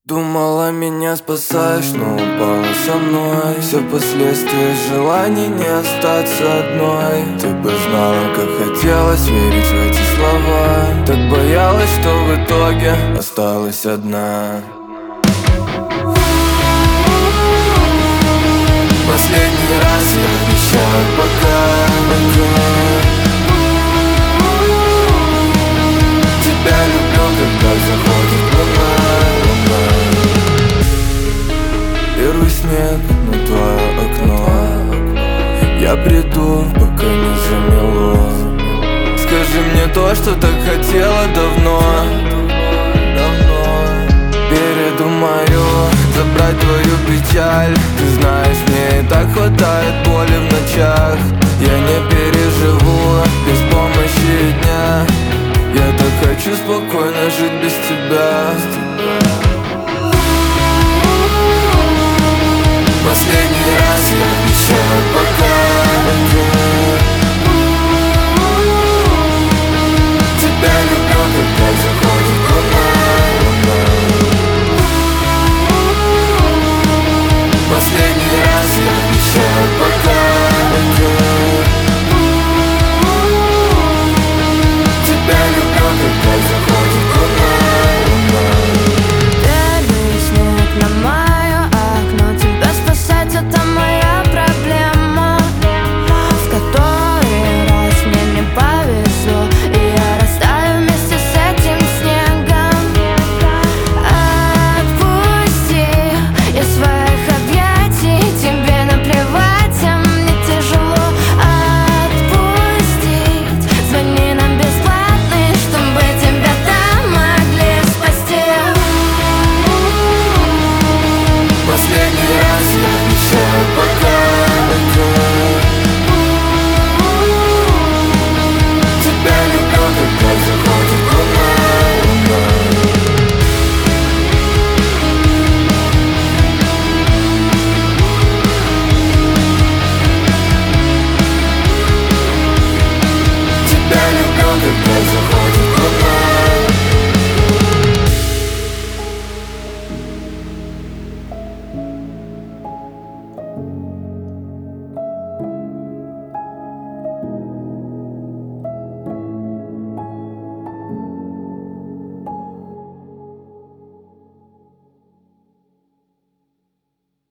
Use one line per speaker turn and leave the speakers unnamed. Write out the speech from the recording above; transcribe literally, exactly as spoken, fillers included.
Думала, меня спасаешь, но упала со мной. Все последствия желаний не остаться одной. Ты бы знала, как хотелось верить в эти слова. Так боялась, что в итоге осталась одна. Последний раз я обещаю пока, пока. Тебя люблю, когда заходит луна, луна. Первый снег на твое окно. Я приду, пока не замело. Скажи мне то, что так хотела давно, давно. Передумаю забрать твою печаль. Ты знаешь, мне и так хватает боли в ночах. Я не переживу без помощи дня. Я так хочу спокойно жить без тебя.